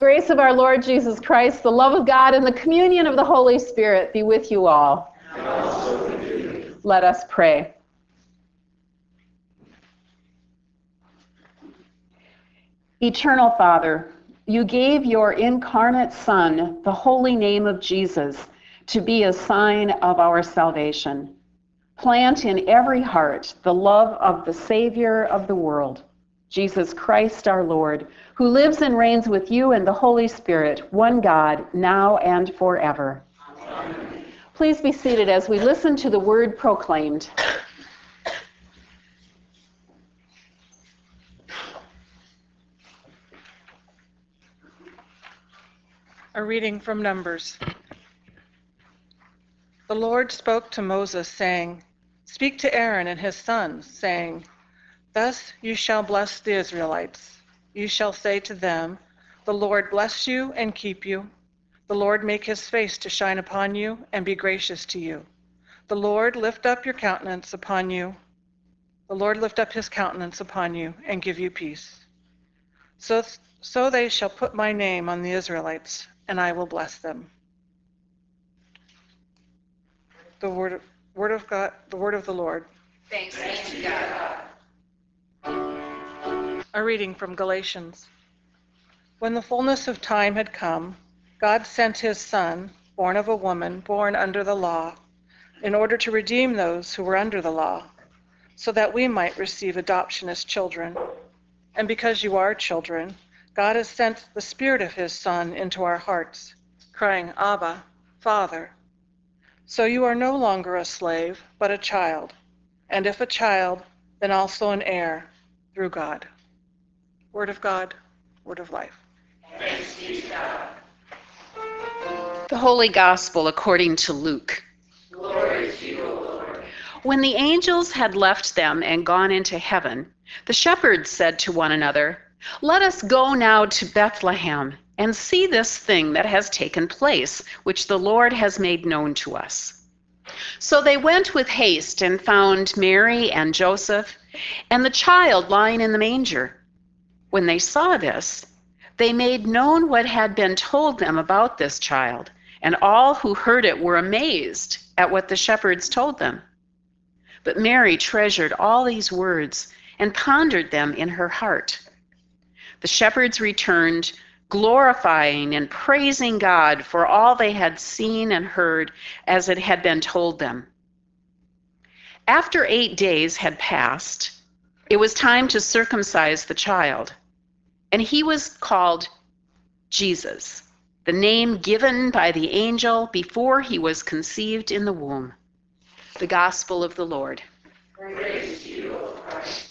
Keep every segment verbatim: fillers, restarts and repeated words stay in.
Grace of our Lord Jesus Christ, the love of God, and the communion of the Holy Spirit be with you all. And also with you. Let us pray. Eternal Father, you gave your incarnate Son the holy name of Jesus to be a sign of our salvation. Plant in every heart the love of the Savior of the world, Jesus Christ our Lord, who lives and reigns with you and the Holy Spirit, one God, now and forever. Amen. Please be seated as we listen to the word proclaimed. A reading from Numbers. The Lord spoke to Moses, saying, "Speak to Aaron and his sons, saying, Thus you shall bless the Israelites. You shall say to them, The Lord bless you and keep you. The Lord make his face to shine upon you and be gracious to you. The Lord lift up your countenance upon you. The Lord lift up his countenance upon you and give you peace. So, so they shall put my name on the Israelites, and I will bless them." The word of, word of God, the word of the Lord. Thanks be to God. A reading from Galatians. When the fullness of time had come, God sent his Son, born of a woman, born under the law, in order to redeem those who were under the law, so that we might receive adoption as children. And because you are children, God has sent the Spirit of his Son into our hearts, crying, "Abba, Father." So you are no longer a slave, but a child, and if a child, then also an heir through God. Word of God, word of life. Thanks be to God. The Holy Gospel according to Luke. Glory to you, O Lord. When the angels had left them and gone into heaven, the shepherds said to one another, "Let us go now to Bethlehem and see this thing that has taken place, which the Lord has made known to us." So they went with haste and found Mary and Joseph and the child lying in the manger. When they saw this, they made known what had been told them about this child, and all who heard it were amazed at what the shepherds told them. But Mary treasured all these words and pondered them in her heart. The shepherds returned, glorifying and praising God for all they had seen and heard as it had been told them. After eight days had passed, it was time to circumcise the child, and he was called Jesus, the name given by the angel before he was conceived in the womb. The Gospel of the Lord. Praise to you, O Christ.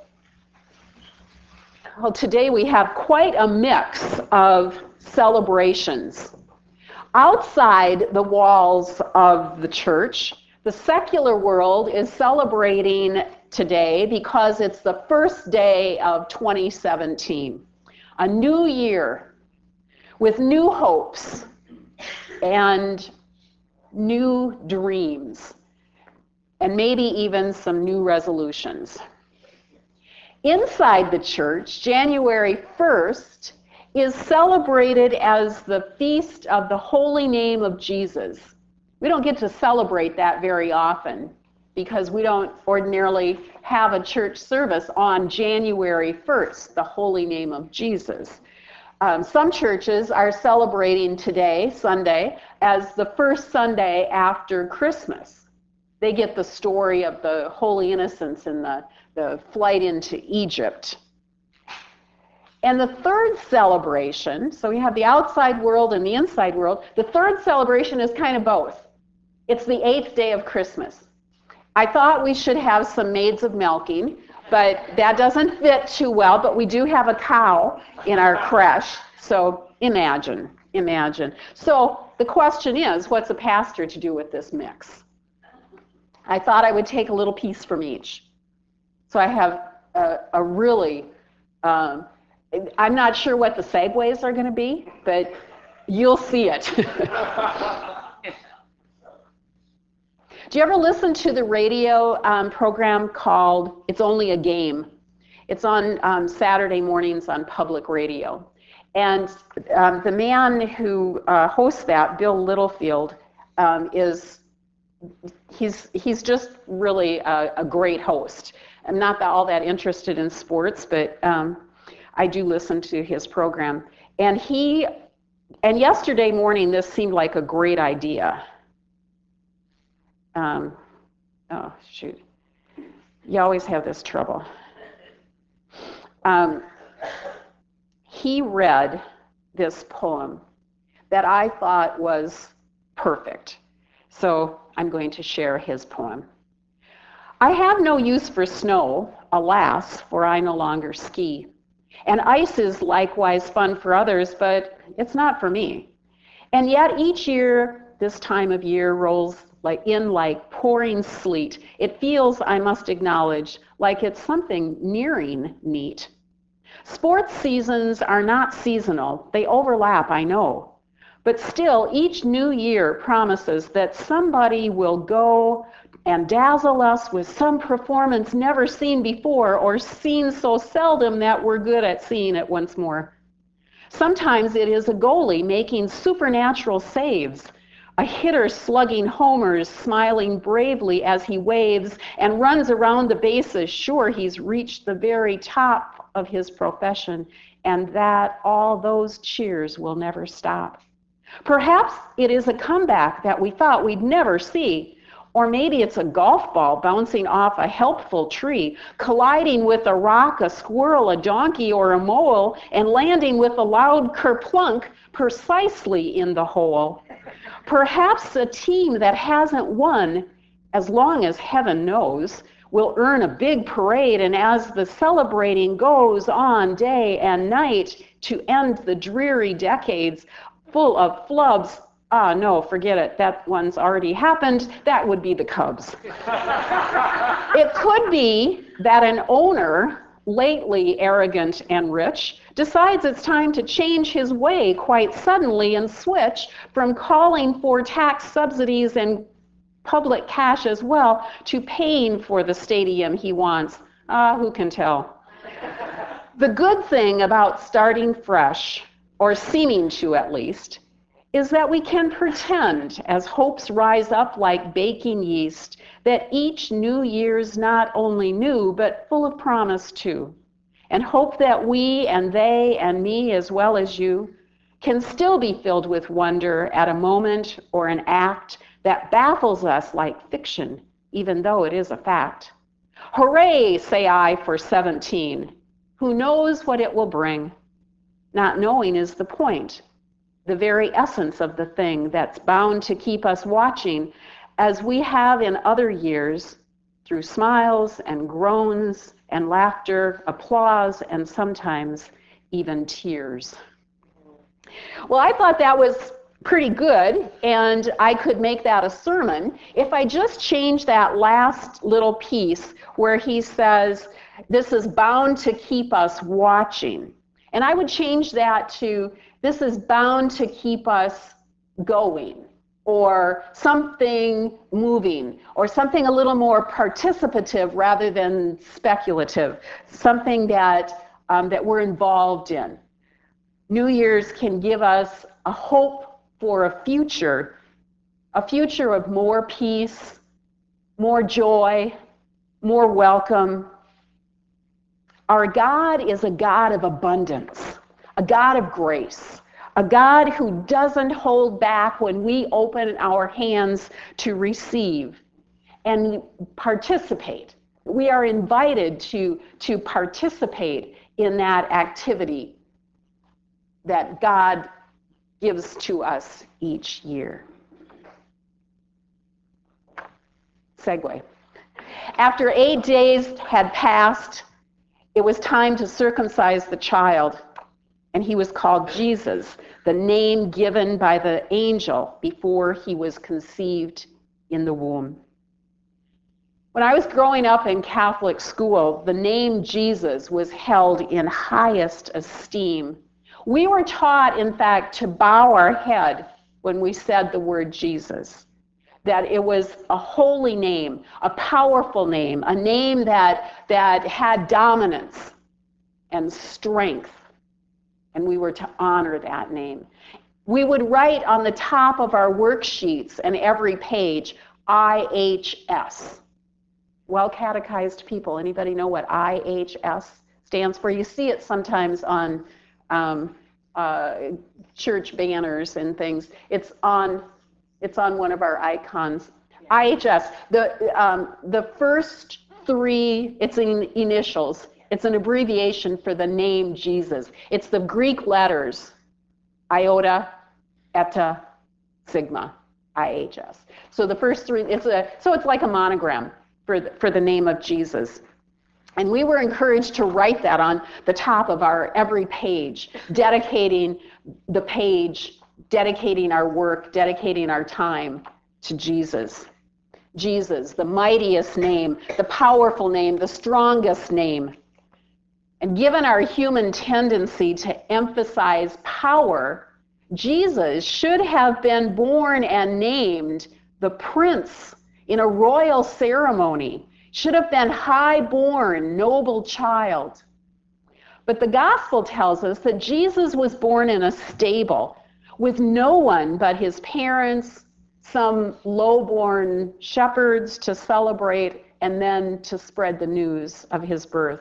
Well, today we have quite a mix of celebrations. Outside the walls of the church, the secular world is celebrating today because it's the first day of twenty seventeen, a new year with new hopes and new dreams, and maybe even some new resolutions. Inside the church, January first is celebrated as the feast of the holy name of Jesus. We don't get to celebrate that very often because we don't ordinarily have a church service on January first, the holy name of Jesus. Um, some churches are celebrating today, Sunday, as the first Sunday after Christmas. They get the story of the Holy Innocents and the, the flight into Egypt. And the third celebration, so we have the outside world and the inside world, the third celebration is kind of both. It's the eighth day of Christmas. I thought we should have some maids of milking, but that doesn't fit too well, but we do have a cow in our creche, so imagine, imagine. So the question is, what's a pastor to do with this mix? I thought I would take a little piece from each. So I have a, a really, um, I'm not sure what the segues are going to be, but you'll see it. Do you ever listen to the radio um, program called It's Only a Game? It's on um, Saturday mornings on public radio. And um, the man who uh, hosts that, Bill Littlefield, um, is he's he's just really a, a great host. I'm not all that interested in sports, but um, I do listen to his program. And he and yesterday morning, this seemed like a great idea. Um, oh shoot, you always have this trouble. Um, he read this poem that I thought was perfect. So I'm going to share his poem. I have no use for snow, alas, for I no longer ski. And ice is likewise fun for others, but it's not for me. And yet each year, this time of year rolls like in like pouring sleet. It feels, I must acknowledge, like it's something nearing neat. Sports seasons are not seasonal. They overlap, I know. But still, each new year promises that somebody will go and dazzle us with some performance never seen before or seen so seldom that we're good at seeing it once more. Sometimes it is a goalie making supernatural saves, a hitter slugging homers, smiling bravely as he waves and runs around the bases, sure he's reached the very top of his profession, and that all those cheers will never stop. Perhaps it is a comeback that we thought we'd never see, or maybe it's a golf ball bouncing off a helpful tree, colliding with a rock, a squirrel, a donkey, or a mole, and landing with a loud kerplunk precisely in the hole. Perhaps a team that hasn't won, as long as heaven knows, will earn a big parade, and as the celebrating goes on day and night to end the dreary decades full of flubs, ah, no, forget it, that one's already happened, that would be the Cubs. It could be that an owner, lately arrogant and rich, decides it's time to change his way quite suddenly and switch from calling for tax subsidies and public cash as well to paying for the stadium he wants. Ah, who can tell? The good thing about starting fresh, or seeming to at least, is that we can pretend, as hopes rise up like baking yeast, that each new year's not only new, but full of promise too, and hope that we and they and me, as well as you, can still be filled with wonder at a moment or an act that baffles us like fiction, even though it is a fact. Hooray, say I, for seventeen. Who knows what it will bring? Not knowing is the point, the very essence of the thing that's bound to keep us watching, as we have in other years, through smiles and groans and laughter, applause, and sometimes even tears. Well, I thought that was pretty good, and I could make that a sermon if I just changed that last little piece where he says, this is bound to keep us watching. And I would change that to, this is bound to keep us going, or something moving, or something a little more participative rather than speculative, something that, um, that we're involved in. New Year's can give us a hope for a future, a future of more peace, more joy, more welcome. Our God is a God of abundance, a God of grace, a God who doesn't hold back when we open our hands to receive and participate. We are invited to, to participate in that activity that God gives to us each year. Segue. After eight days had passed, it was time to circumcise the child, and he was called Jesus, the name given by the angel before he was conceived in the womb. When I was growing up in Catholic school, the name Jesus was held in highest esteem. We were taught, in fact, to bow our head when we said the word Jesus, that it was a holy name, a powerful name, a name that, that had dominance and strength. and we were to honor that name. We would write on the top of our worksheets and every page, I H S. Well-catechized people, anybody know what I H S stands for? You see it sometimes on um, uh, church banners and things. It's on, it's on one of our icons. I H S, the, um, the first three, it's in initials. It's an abbreviation for the name Jesus. It's the Greek letters, iota, eta, sigma, I H S. So the first three, it's a, so it's like a monogram for the, for the name of Jesus. And we were encouraged to write that on the top of our every page, dedicating the page, dedicating our work, dedicating our time to Jesus. Jesus, the mightiest name, the powerful name, the strongest name. And given our human tendency to emphasize power, Jesus should have been born and named the Prince in a royal ceremony, should have been high-born, noble child. But the gospel tells us that Jesus was born in a stable with no one but his parents, some low-born shepherds to celebrate, and then to spread the news of his birth.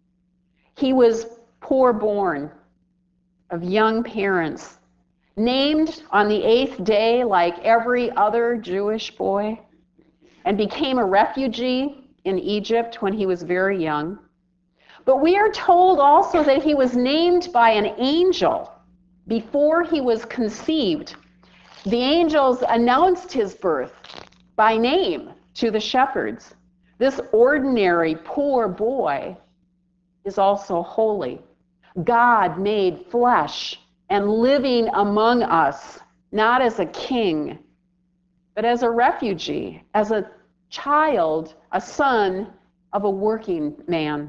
He was poor-born, of young parents, named on the eighth day like every other Jewish boy, and became a refugee in Egypt when he was very young. But we are told also that he was named by an angel before he was conceived. The angels announced his birth by name to the shepherds. This ordinary poor boy is also holy. God made flesh and living among us, not as a king, but as a refugee, as a child, a son of a working man.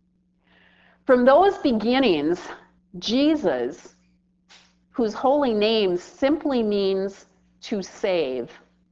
From those beginnings, Jesus, whose holy name simply means to save,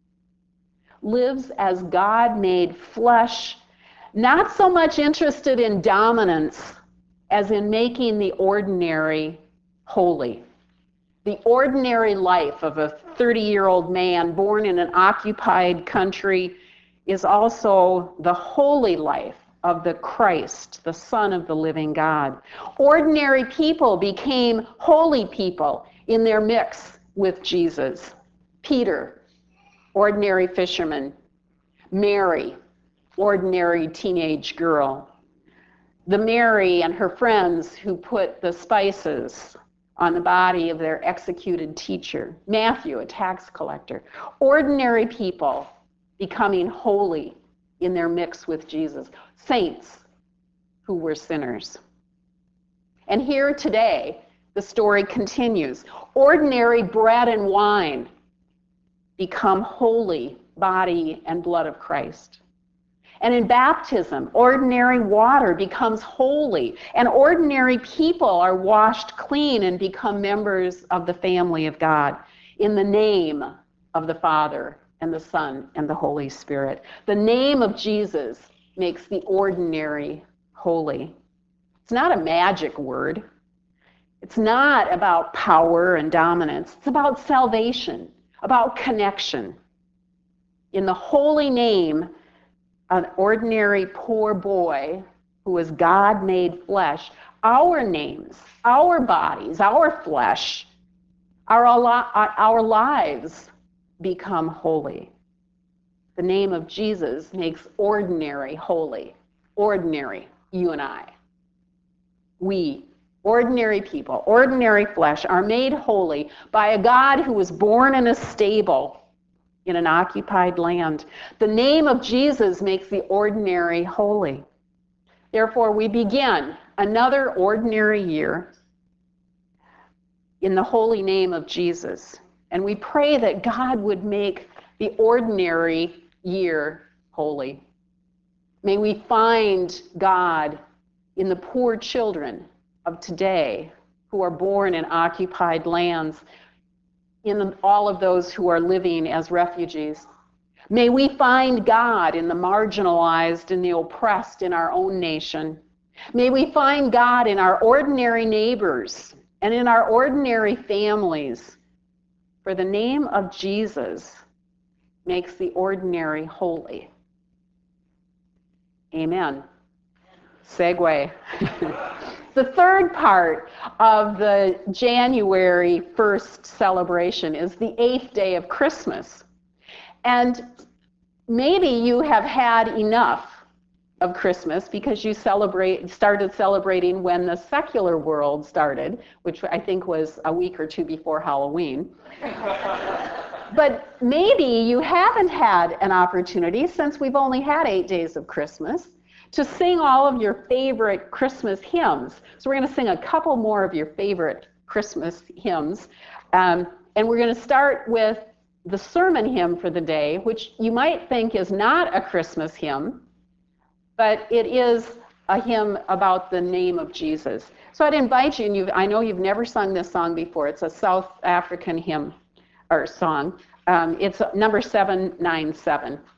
lives as God made flesh, not so much interested in dominance as in making the ordinary holy. The ordinary life of a thirty-year-old man born in an occupied country is also the holy life of the Christ, the Son of the living God. Ordinary people became holy people in their mix with Jesus. Peter, ordinary fisherman. Mary, ordinary teenage girl. The Mary and her friends who put the spices on the body of their executed teacher. Matthew, a tax collector. Ordinary people becoming holy in their mix with Jesus. Saints who were sinners. And here today, the story continues. Ordinary bread and wine become holy body and blood of Christ. And in baptism, ordinary water becomes holy, and ordinary people are washed clean and become members of the family of God in the name of the Father and the Son and the Holy Spirit. The name of Jesus makes the ordinary holy. It's not a magic word. It's not about power and dominance. It's about salvation, about connection. In the holy name, an ordinary poor boy who was God made flesh, our names, our bodies, our flesh, our, our lives become holy. The name of Jesus makes ordinary holy. Ordinary, you and I. We, ordinary people, ordinary flesh, are made holy by a God who was born in a stable in an occupied land. The name of Jesus makes the ordinary holy. Therefore, we begin another ordinary year in the holy name of Jesus. And we pray that God would make the ordinary year holy. May we find God in the poor children of today who are born in occupied lands, in all of those who are living as refugees. May we find God in the marginalized and the oppressed in our own nation. May we find God in our ordinary neighbors And in our ordinary families, for the name of Jesus makes the ordinary holy. Amen. Segue. The third part of the January first celebration is the eighth day of Christmas. And maybe you have had enough of Christmas because you celebrate started celebrating when the secular world started, which I think was a week or two before Halloween. But maybe you haven't had an opportunity, since we've only had eight days of Christmas, to sing all of your favorite Christmas hymns. So we're going to sing a couple more of your favorite Christmas hymns. Um, and we're going to start with the sermon hymn for the day, which you might think is not a Christmas hymn, but it is a hymn about the name of Jesus. So I'd invite you, and you've, I know you've never sung this song before. It's a South African hymn or song. Um, it's number seven nine seven.